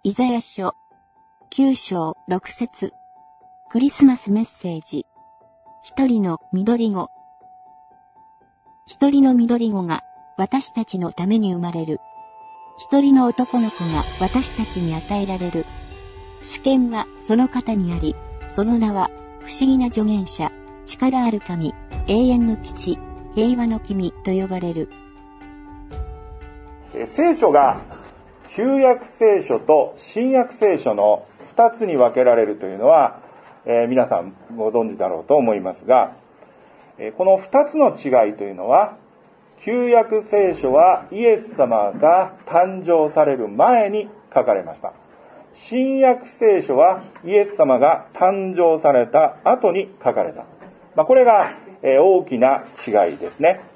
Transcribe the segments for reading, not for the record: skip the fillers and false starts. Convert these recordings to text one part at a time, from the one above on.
イザヤ書9章6節クリスマスメッセージ。一人の緑子。一人の緑子が私たちのために生まれる。一人の男の子が私たちに与えられる。主権はその方にあり、その名は不思議な助言者、力ある神、永遠の父、平和の君と呼ばれる。 聖書が旧約聖書と新約聖書の2つに分けられるというのは、皆さんご存知だろうと思いますが、この2つの違いというのは、旧約聖書はイエス様が誕生される前に書かれました。新約聖書はイエス様が誕生された後に書かれた。これが大きな違いですね。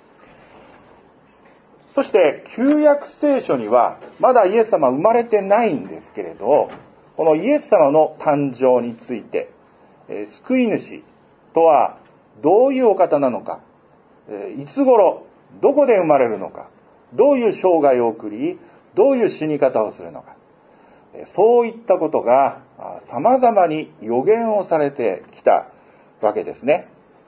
そして旧約聖書にはまだイエス様は生まれてないんですけれど、このイエス様の誕生について、救い主とはどういうお方なのか、いつ頃、どこで生まれるのか、どういう生涯を送り、どういう死に方をするのか、そういったことが様々に予言をされてきたわけですね。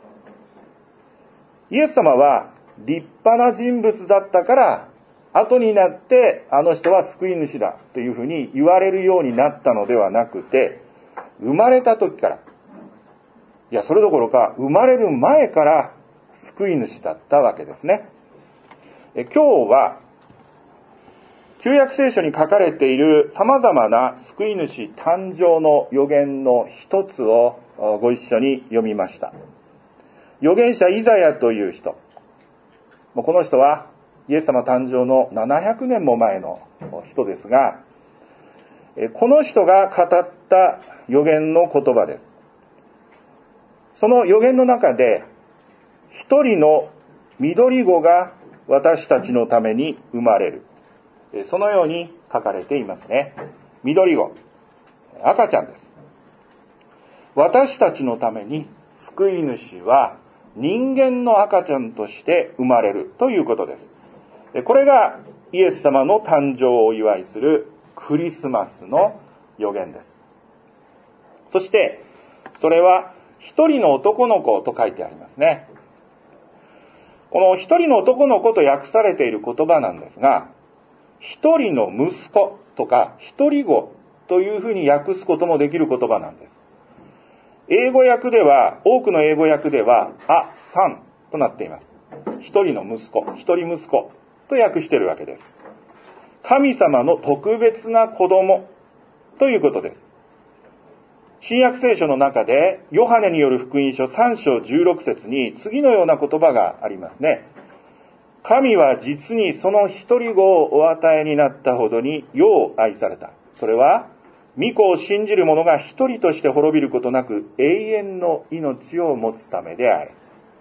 イエス様は立派な人物だったから、後になってあの人は救い主だというふうに言われるようになったのではなくて、生まれた時から、いやそれどころか生まれる前から救い主だったわけですね。今日は旧約聖書に書かれている様々な救い主誕生の予言の一つをご一緒に読みました。預言者イザヤという人。この人はイエス様誕生の700年も前の人ですが、この人が語った預言の言葉です。その預言の中で、一人の緑子が私たちのために生まれる。そのように書かれていますね。緑子、赤ちゃんです。私たちのために救い主は人間の赤ちゃんとして生まれるということです。これがイエス様の誕生をお祝いするクリスマスの予言です。そしてそれは一人の男の子と書いてありますね。この一人の男の子と訳されている言葉なんですが、一人の息子とか一人子というふうに訳すこともできる言葉なんです。英語訳では、多くの英語訳では、a son となっています。一人の息子、一人息子と訳しているわけです。神様の特別な子供ということです。新約聖書の中で、ヨハネによる福音書3章16節に次のような言葉がありますね。神は実にその一人子をお与えになったほどによう愛された。それは、御子を信じる者が一人として滅びることなく永遠の命を持つためである。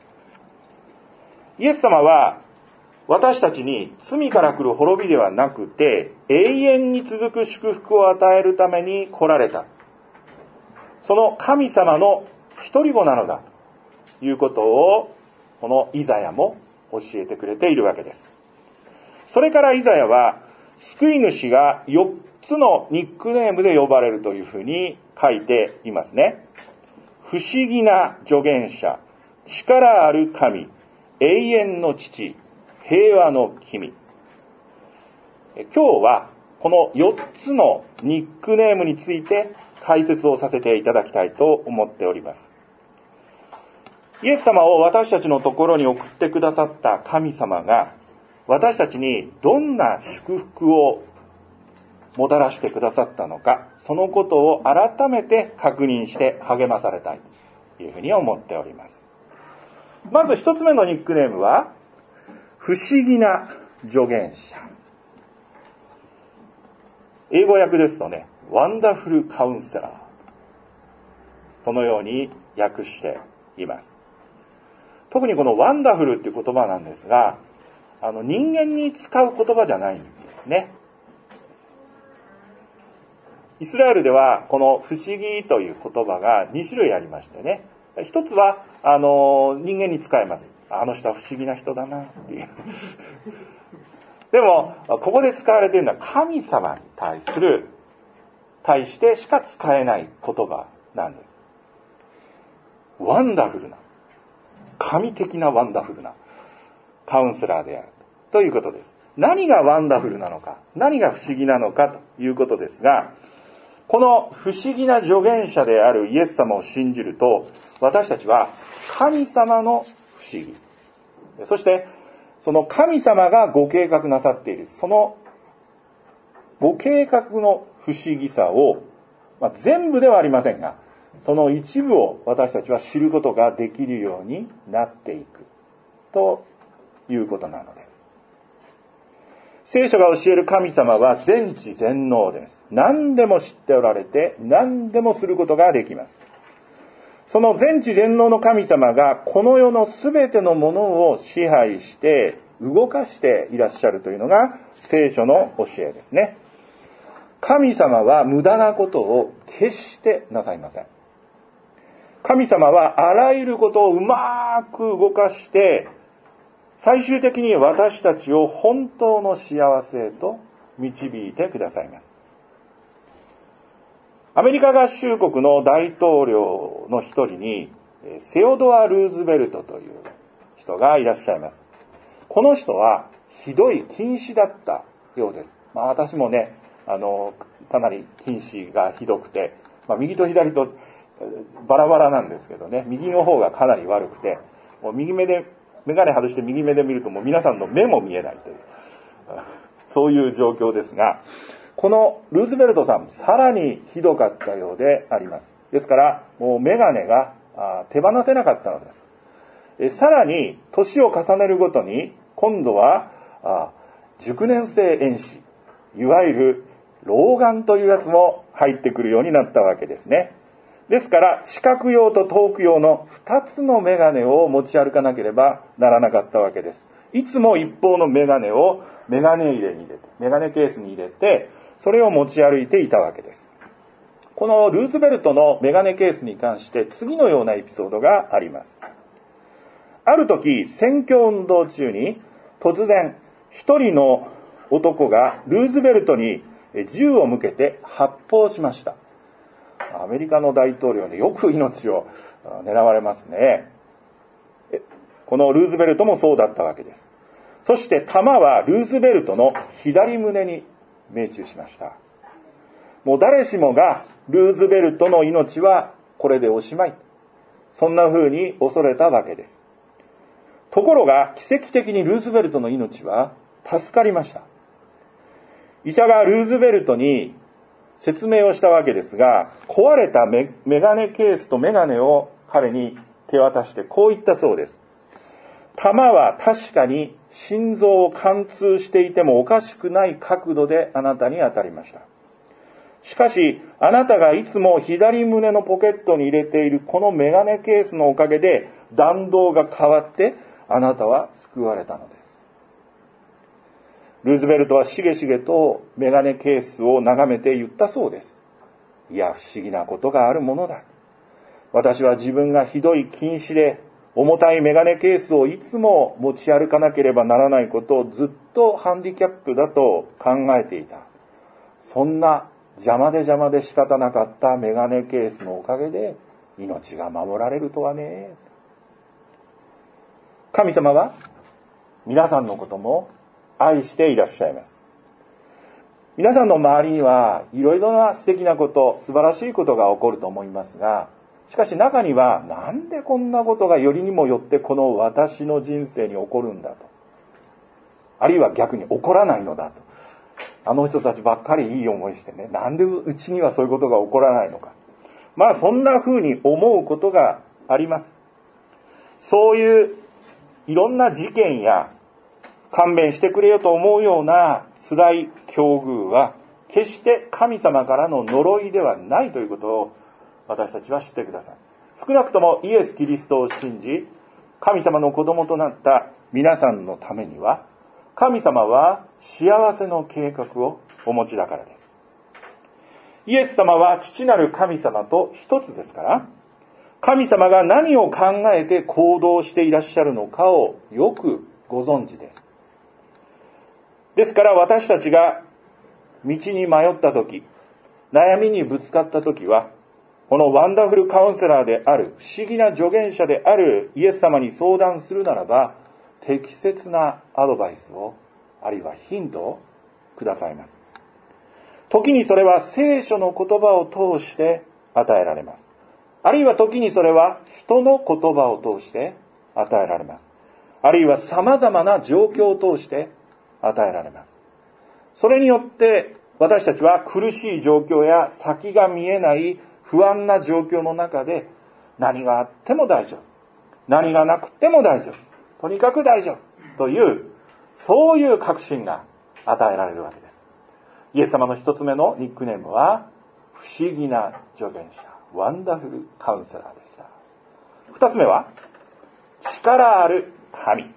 イエス様は私たちに罪から来る滅びではなくて永遠に続く祝福を与えるために来られた。その神様の一人子なのだということをこのイザヤも教えてくれているわけです。それからイザヤは救い主が4つのニックネームで呼ばれるというふうに書いていますね。不思議な助言者、力ある神、永遠の父、平和の君。今日はこの4つのニックネームについて解説をさせていただきたいと思っております。イエス様を私たちのところに送ってくださった神様が私たちにどんな祝福をもたらしてくださったのか、そのことを改めて確認して励まされたいというふうに思っております。まず一つ目のニックネームは、不思議な助言者。英語訳ですとね、ワンダフルカウンセラー。そのように訳しています。特にこのワンダフルっていう言葉なんですが、人間に使う言葉じゃないんですね。イスラエルではこの不思議という言葉が2種類ありましてね。一つは人間に使えます。あの人は不思議な人だなっていう。でもここで使われているのは神様に対する対してしか使えない言葉なんです。ワンダフルな、神的なワンダフルなカウンセラーであるということです。何がワンダフルなのか、何が不思議なのかということですが、この不思議な助言者であるイエス様を信じると、私たちは神様の不思議、そしてその神様がご計画なさっている、そのご計画の不思議さを、全部ではありませんが、その一部を私たちは知ることができるようになっていくということなのです。聖書が教える神様は全知全能です。何でも知っておられて、何でもすることができます。その全知全能の神様がこの世のすべてのものを支配して動かしていらっしゃるというのが聖書の教えですね。神様は無駄なことを決してなさいません。神様はあらゆることをうまく動かして最終的に私たちを本当の幸せへと導いてくださいます。アメリカ合衆国の大統領の一人にセオドア・ルーズベルトという人がいらっしゃいます。この人はひどい近視だったようです。私もね、かなり近視がひどくて、右と左とバラバラなんですけどね、右の方がかなり悪くて、もう右目で眼鏡外して右目で見るともう皆さんの目も見えないというそういう状況ですが、このルーズベルトさんさらにひどかったようであります。ですからもう眼鏡が手放せなかったのです。さらに年を重ねるごとに今度は熟年性遠視、いわゆる老眼というやつも入ってくるようになったわけですね。ですから近く用と遠く用の2つの眼鏡を持ち歩かなければならなかったわけです。いつも一方の眼鏡を眼鏡入れに入れて、眼鏡ケースに入れて、それを持ち歩いていたわけです。このルーズベルトの眼鏡ケースに関して次のようなエピソードがあります。ある時選挙運動中に突然一人の男がルーズベルトに銃を向けて発砲しました。アメリカの大統領でよく命を狙われますね。このルーズベルトもそうだったわけです。そして弾はルーズベルトの左胸に命中しました。もう誰しもがルーズベルトの命はこれでおしまい、そんな風に恐れたわけです。ところが奇跡的にルーズベルトの命は助かりました。医者がルーズベルトに説明をしたわけですが、壊れたメガネケースとメガネを彼に手渡してこう言ったそうです。弾は確かに心臓を貫通していてもおかしくない角度であなたに当たりました。しかしあなたがいつも左胸のポケットに入れているこのメガネケースのおかげで弾道が変わってあなたは救われたのです。ルーズベルトはしげしげとメガネケースを眺めて言ったそうです。いや、不思議なことがあるものだ。私は自分がひどい近視で重たいメガネケースをいつも持ち歩かなければならないことをずっとハンディキャップだと考えていた。そんな邪魔で仕方なかったメガネケースのおかげで命が守られるとはね。神様は皆さんのことも愛していらっしゃいます。皆さんの周りにはいろいろな素敵なこと、素晴らしいことが起こると思いますが、しかし中にはなんでこんなことがよりにもよってこの私の人生に起こるんだと、あるいは逆に起こらないのだと、あの人たちばっかりいい思いしてね、なんでうちにはそういうことが起こらないのか、そんな風に思うことがあります。そういういろんな事件や勘弁してくれよと思うような辛い境遇は決して神様からの呪いではないということを私たちは知ってください。少なくともイエス・キリストを信じ神様の子供となった皆さんのためには、神様は幸せの計画をお持ちだからです。イエス様は父なる神様と一つですから、神様が何を考えて行動していらっしゃるのかをよくご存知です。ですから私たちが道に迷ったとき、 悩みにぶつかったときは、このワンダフルカウンセラーである、不思議な助言者であるイエス様に相談するならば、適切なアドバイスを、あるいはヒントをくださいます。時にそれは聖書の言葉を通して与えられます。あるいは時にそれは人の言葉を通して与えられます。あるいは様々な状況を通して与えられます。それによって私たちは苦しい状況や先が見えない不安な状況の中で、何があっても大丈夫、何がなくても大丈夫、とにかく大丈夫という、そういう確信が与えられるわけです。イエス様の一つ目のニックネームは、不思議な助言者、ワンダフルカウンセラーでした。二つ目は、力ある神。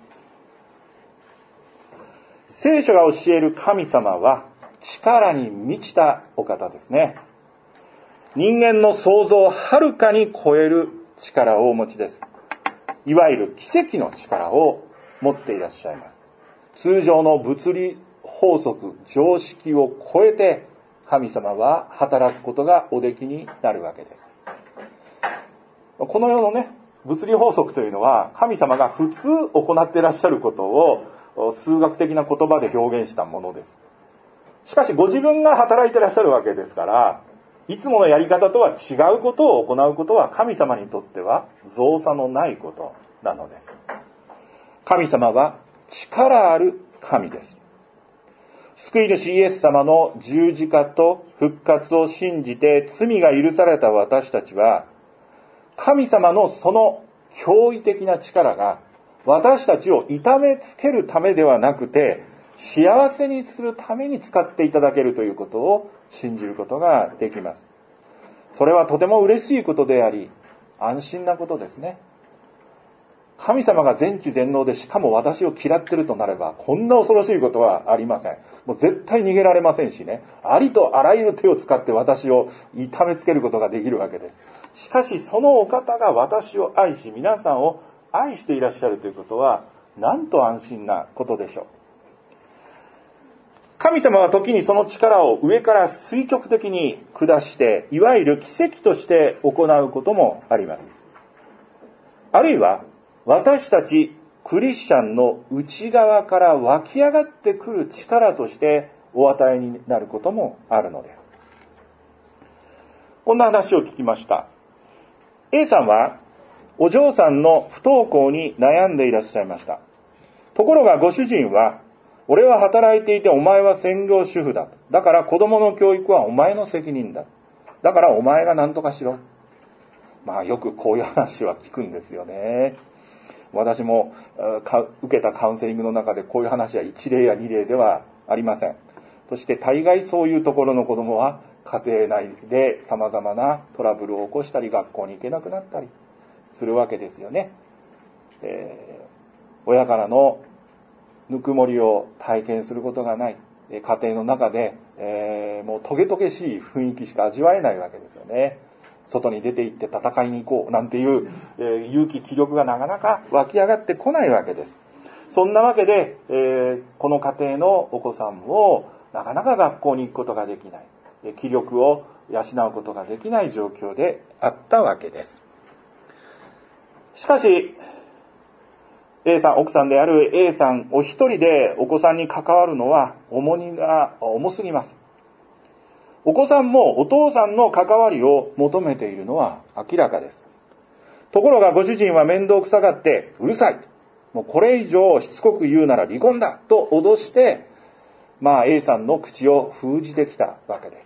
聖書が教える神様は力に満ちたお方ですね。人間の想像をはるかに超える力をお持ちです。いわゆる奇跡の力を持っていらっしゃいます。通常の物理法則、常識を超えて神様は働くことがおできになるわけです。この世のね、物理法則というのは神様が普通行っていらっしゃることを数学的な言葉で表現したものです。しかしご自分が働いていらっしゃるわけですから、いつものやり方とは違うことを行うことは神様にとっては造作のないことなのです。神様は力ある神です。救い主イエス様の十字架と復活を信じて罪が許された私たちは、神様のその驚異的な力が私たちを痛めつけるためではなくて、幸せにするために使っていただけるということを信じることができます。それはとても嬉しいことであり、安心なことですね。神様が全知全能で、しかも私を嫌ってるとなれば、こんな恐ろしいことはありません。もう絶対逃げられませんしね。ありとあらゆる手を使って私を痛めつけることができるわけです。しかしそのお方が私を愛し、皆さんを愛していらっしゃるということは、なんと安心なことでしょう。神様は時にその力を上から垂直的に下して、いわゆる奇跡として行うこともあります。あるいは、私たちクリスチャンの内側から湧き上がってくる力としてお与えになることもあるのです。こんな話を聞きました。A さんはお嬢さんの不登校に悩んでいらっしゃいました。ところがご主人は、俺は働いていてお前は専業主婦だ。だから子供の教育はお前の責任だ。だからお前が何とかしろ。まあよくこういう話は聞くんですよね。私も受けたカウンセリングの中でこういう話は1例や2例ではありません。そして大概そういうところの子供は家庭内で様々なトラブルを起こしたり、学校に行けなくなったりするわけですよね。親からのぬくもりを体験することがない家庭の中で、もうトゲトゲしい雰囲気しか味わえないわけですよね。外に出て行って戦いに行こうなんていう、勇気気力がなかなか湧き上がってこないわけです。そんなわけで、この家庭のお子さんもなかなか学校に行くことができない、気力を養うことができない状況であったわけです。しかしA さん、奥さんである A さんお一人でお子さんに関わるのは重荷が重すぎます。お子さんもお父さんの関わりを求めているのは明らかです。ところがご主人は面倒くさがってうるさい。もうこれ以上しつこく言うなら離婚だと脅して、A さんの口を封じてきたわけです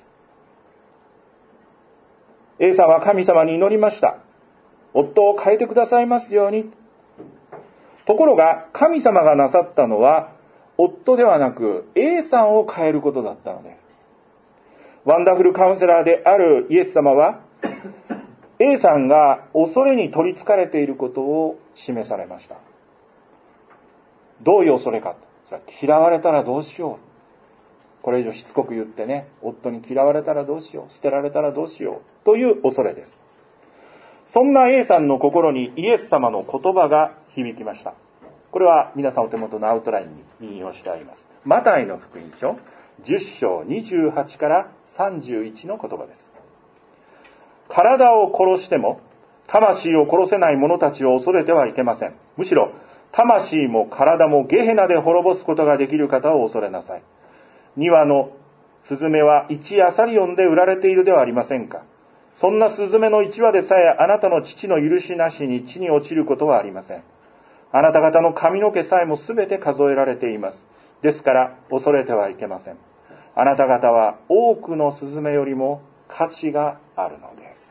。A さんは神様に祈りました。夫を変えてくださいますように。ところが神様がなさったのは夫ではなく A さんを変えることだったのです。ワンダフルカウンセラーであるイエス様は A さんが恐れに取りつかれていることを示されました。どういう恐れか。それは嫌われたらどうしよう。これ以上しつこく言ってね、夫に嫌われたらどうしよう、捨てられたらどうしようという恐れです。そんな A さんの心にイエス様の言葉が響きました。これは皆さんお手元のアウトラインに引用してあります。マタイの福音書 10章28から31の言葉です。体を殺しても魂を殺せない者たちを恐れてはいけません。むしろ魂も体もゲヘナで滅ぼすことができる方を恐れなさい。2羽のスズメは1アサリオンで売られているではありませんか。そんなスズメの1羽でさえあなたの父の許しなしに地に落ちることはありません。あなた方の髪の毛さえもすべて数えられています。ですから恐れてはいけません。あなた方は多くのスズメよりも価値があるのです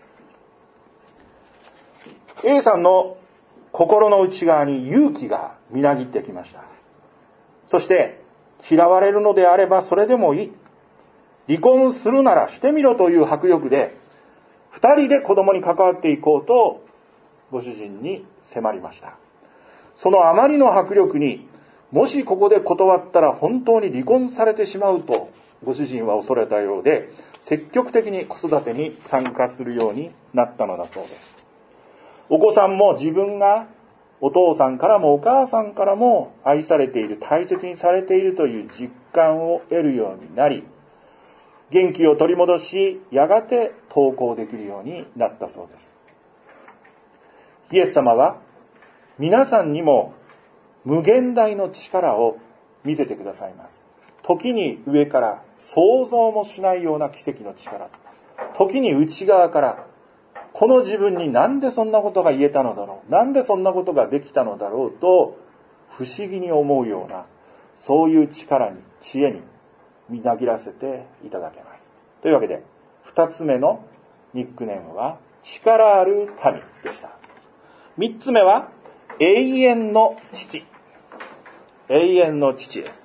。A さんの心の内側に勇気がみなぎってきました。そして嫌われるのであればそれでもいい。離婚するならしてみろという迫力で二人で子供に関わっていこうとご主人に迫りました。そのあまりの迫力にもしここで断ったら本当に離婚されてしまうとご主人は恐れたようで積極的に子育てに参加するようになったのだそうです。お子さんも自分がお父さんからもお母さんからも愛されている、大切にされているという実感を得るようになり、元気を取り戻し、やがて登校できるようになったそうです。イエス様は皆さんにも無限大の力を見せてくださいます。時に上から想像もしないような奇跡の力、時に内側からこの自分になんでそんなことが言えたのだろう、なんでそんなことができたのだろうと不思議に思うような、そういう力に、知恵にみなぎらせていただけます。というわけで2つ目のニックネームは力ある神でした。3つ目は永遠の父。永遠の父です。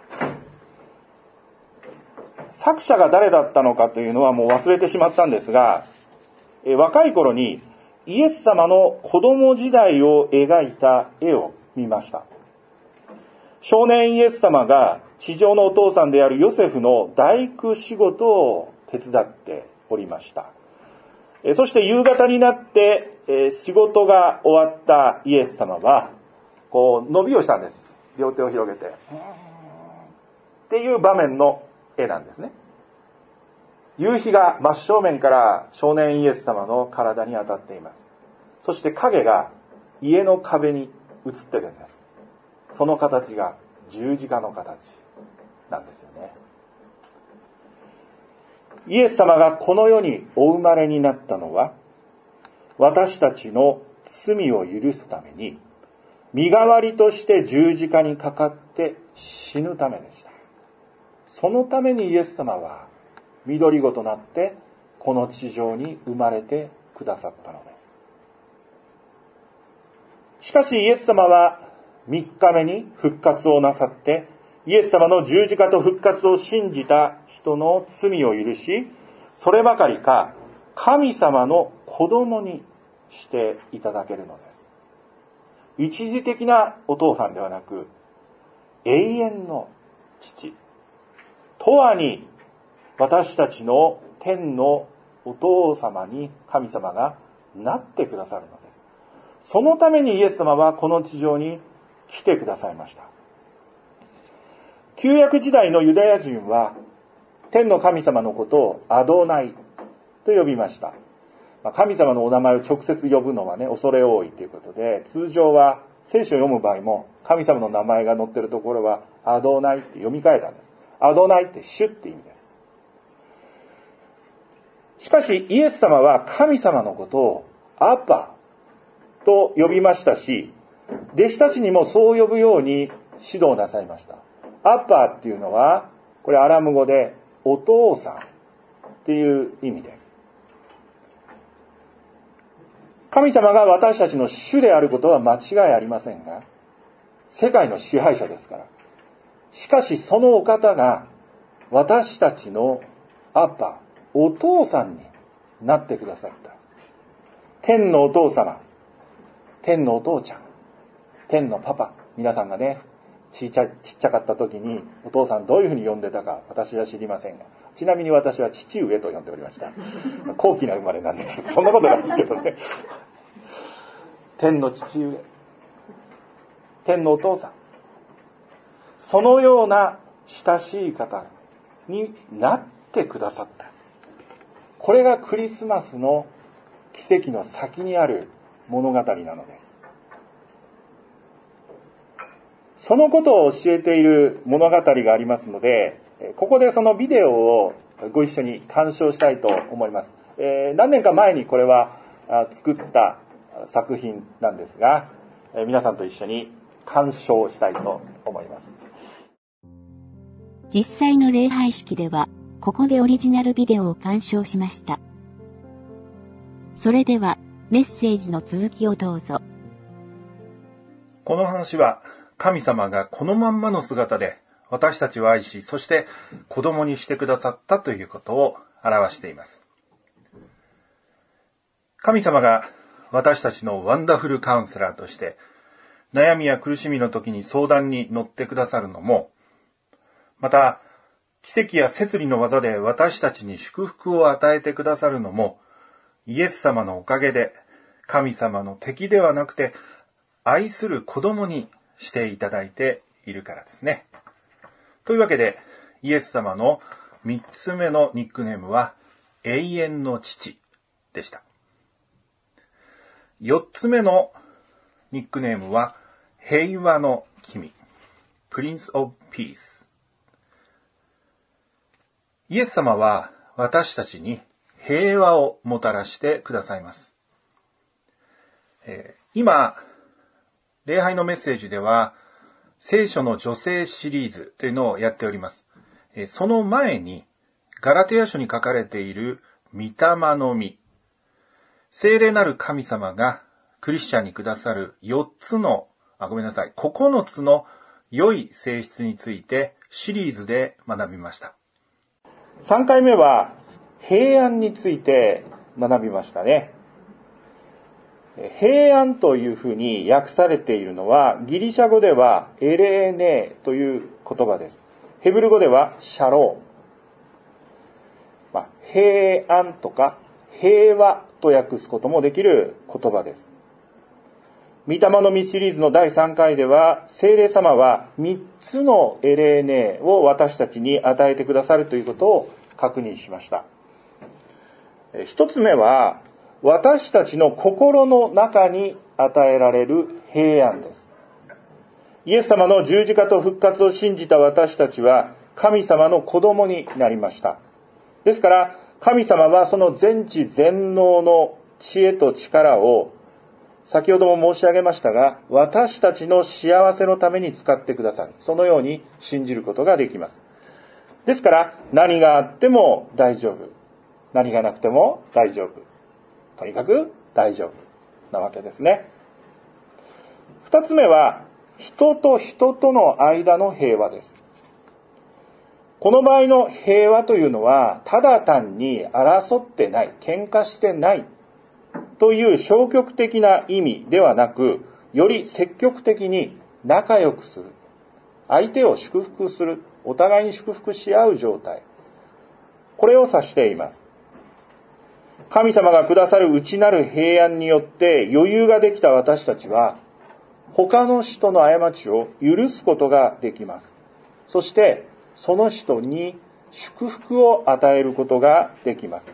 作者が誰だったのかというのはもう忘れてしまったんですが、若い頃にイエス様の子供時代を描いた絵を見ました。少年イエス様が地上のお父さんであるヨセフの大工仕事を手伝っておりました。そして夕方になって仕事が終わったイエス様はこう伸びをしたんです。両手を広げてっていう場面の絵なんですね。夕日が真正面から少年イエス様の体に当たっています。そして影が家の壁に映ってるんです。その形が十字架の形なんですよね。イエス様がこの世にお生まれになったのは、私たちの罪を許すために身代わりとして十字架にかかって死ぬためでした。そのためにイエス様は緑子となってこの地上に生まれてくださったのです。しかしイエス様は3日目に復活をなさって、イエス様の十字架と復活を信じた人の罪を許し、そればかりか神様の子供にしていただけるのです。一時的なお父さんではなく永遠の父、永遠に私たちの天のお父様に神様がなってくださるのです。そのためにイエス様はこの地上に来てくださいました。旧約時代のユダヤ人は天の神様のことをアドナイと呼びました。神様のお名前を直接呼ぶのはね、恐れ多いということで、通常は聖書を読む場合も神様の名前が載っているところはアドナイって読み替えたんです。アドナイって主って意味です。しかしイエス様は神様のことをアッパと呼びましたし、弟子たちにもそう呼ぶように指導なさいました。アッパっていうのはこれアラム語でお父さんっていう意味です。神様が私たちの主であることは間違いありませんが、世界の支配者ですから。しかしそのお方が私たちのアッパ、お父さんになってくださった。天のお父様、天のお父ちゃん、天のパパ、皆さんがね、ちっちゃかった時にお父さんどういうふうに呼んでたか私は知りませんが、ちなみに私は父上と呼んでおりました。高貴な生まれなんです。そんなことなんですけどね。天の父上、天のお父さん、そのような親しい方、 になってくださった。これがクリスマスの奇跡の先にある物語なのです。そのことを教えている物語がありますので、ここでそのビデオをご一緒に鑑賞したいと思います。何年か前にこれは作った作品なんですが、皆さんと一緒に鑑賞したいと思います。 実際の礼拝式では、ここでオリジナルビデオを鑑賞しました。それでは、メッセージの続きをどうぞ。 この話は、神様がこのまんまの姿で私たちを愛し、そして子供にしてくださったということを表しています。神様が私たちのワンダフルカウンセラーとして、悩みや苦しみの時に相談に乗ってくださるのも、また、奇跡や摂理の技で私たちに祝福を与えてくださるのも、イエス様のおかげで、神様の敵ではなくて、愛する子供にしていただいているからですね。というわけで、イエス様の3つ目のニックネームは、永遠の父でした。4つ目のニックネームは、平和の君、Prince of Peace。イエス様は私たちに平和をもたらしてくださいます。今、礼拝のメッセージでは、聖書の女性シリーズというのをやっております。その前に、ガラテヤ書に書かれている御霊の実、聖霊なる神様がクリスチャンにくださる9つの良い性質についてシリーズで学びました。3回目は平安について学びましたね。平安というふうに訳されているのは、ギリシャ語ではエレーネーという言葉です。ヘブル語ではシャロー。平安とか平和と訳すこともできる言葉です。御霊の実シリーズの第3回では、聖霊様は3つのエレーネーを私たちに与えてくださるということを確認しました。1つ目は、私たちの心の中に与えられる平安です。イエス様の十字架と復活を信じた私たちは神様の子供になりました。ですから神様はその全知全能の知恵と力を先ほども申し上げましたが、私たちの幸せのために使ってくださる。そのように信じることができます。ですから何があっても大丈夫。何がなくても大丈夫。とにかく大丈夫なわけですね。二つ目は、人と人との間の平和です。この場合の平和というのは、ただ単に争ってない、喧嘩してないという消極的な意味ではなく、より積極的に仲良くする。相手を祝福する。お互いに祝福し合う状態。これを指しています。神様がくださる内なる平安によって余裕ができた私たちは、他の人の過ちを許すことができます。そしてその人に祝福を与えることができます。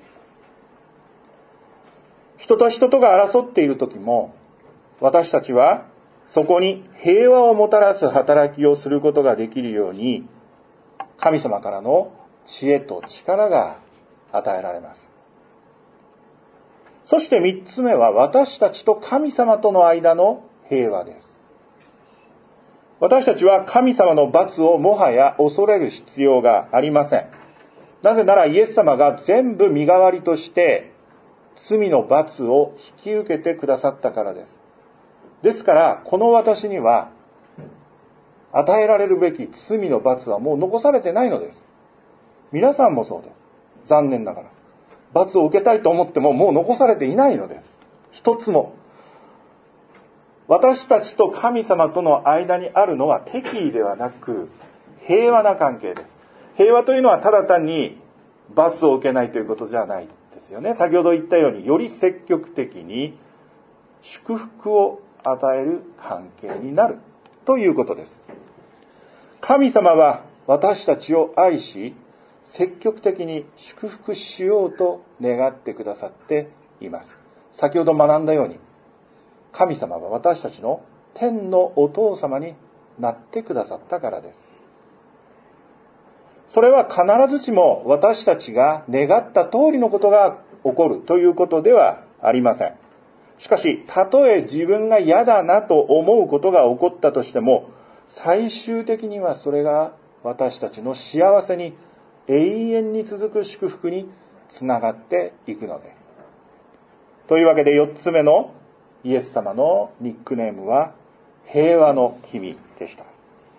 人と人とが争っている時も、私たちはそこに平和をもたらす働きをすることができるように、神様からの知恵と力が与えられます。そして三つ目は、私たちと神様との間の平和です。私たちは神様の罰をもはや恐れる必要がありません。なぜならイエス様が全部身代わりとして罪の罰を引き受けてくださったからです。ですからこの私には与えられるべき罪の罰はもう残されてないのです。皆さんもそうです。残念ながら罰を受けたいと思ってももう残されていないのです。一つも。私たちと神様との間にあるのは敵意ではなく平和な関係です。平和というのはただ単に罰を受けないということじゃないですよね。先ほど言ったようにより積極的に祝福を与える関係になるということです。神様は私たちを愛し、 積極的に祝福しようと願ってくださっています。先ほど学んだように、神様は私たちの天のお父様になってくださったからです。それは必ずしも私たちが願った通りのことが起こるということではありません。しかし、たとえ自分が嫌だなと思うことが起こったとしても、最終的にはそれが私たちの幸せに永遠に続く祝福につながっていくのです。というわけで4つ目のイエス様のニックネームは平和の君でした。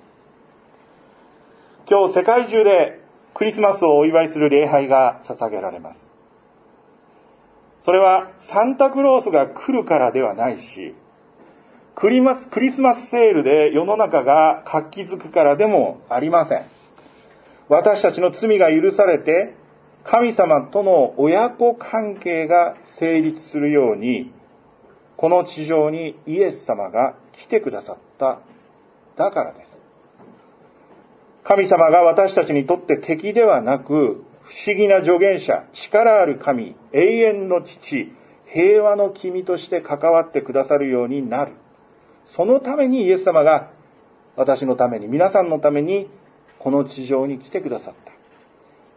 今日世界中でクリスマスをお祝いする礼拝が捧げられます。それはサンタクロースが来るからではないし、クリスマスセールで世の中が活気づくからでもありません。私たちの罪が許されて、神様との親子関係が成立するように、この地上にイエス様が来てくださった。だからです。神様が私たちにとって敵ではなく、不思議な助言者、力ある神、永遠の父、平和の君として関わってくださるようになる。そのためにイエス様が私のために、皆さんのためにこの地上に来てくださった。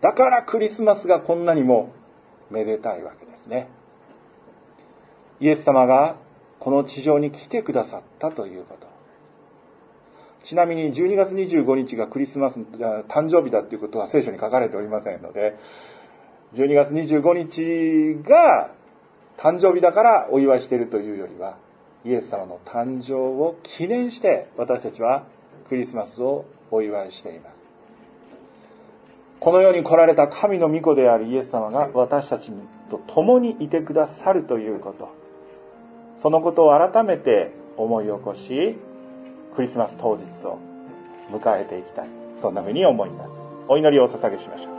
だからクリスマスがこんなにもめでたいわけですね。イエス様がこの地上に来てくださったということ。ちなみに12月25日がクリスマス誕生日だということは聖書に書かれておりませんので、12月25日が誕生日だからお祝いしているというよりは、イエス様の誕生を記念して私たちはクリスマスをお祝いしています。この世に来られた神の御子であるイエス様が私たちと共にいてくださるということ、そのことを改めて思い起こし、クリスマス当日を迎えていきたい、そんなふうに思います。お祈りをお捧げしましょう。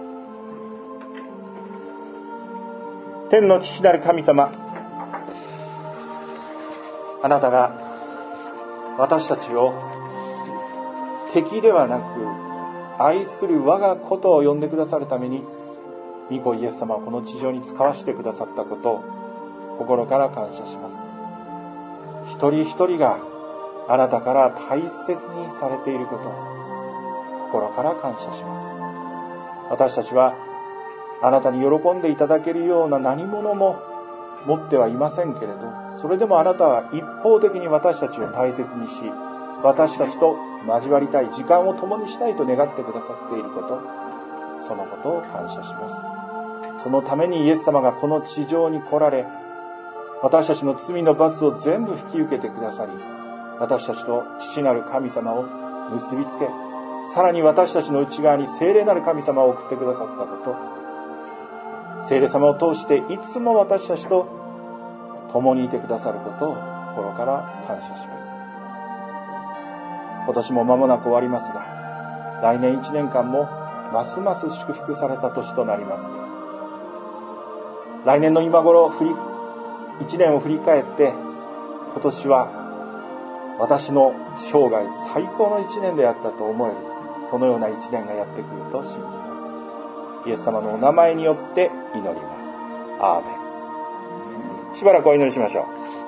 天の父なる神様、あなたが私たちを敵ではなく愛する我が子と呼んでくださるために、御子イエス様をこの地上に使わしてくださったことを心から感謝します。一人一人があなたから大切にされていることを心から感謝します。私たちはあなたに喜んでいただけるような何者も持ってはいませんけれど、それでもあなたは一方的に私たちを大切にし、私たちと交わりたい、時間を共にしたいと願ってくださっていること、そのことを感謝します。そのためにイエス様がこの地上に来られ、私たちの罪の罰を全部引き受けてくださり、私たちと父なる神様を結びつけ、さらに私たちの内側に聖霊なる神様を送ってくださったこと、聖霊様を通していつも私たちと共にいてくださることを心から感謝します。今年も間もなく終わりますが、来年1年間もますます祝福された年となりますよう。来年の今頃1年を振り返って、今年は私の生涯最高の1年であったと思える、そのような1年がやってくると信じます。イエス様のお名前によって祈ります。アーメン。しばらくお祈りしましょう。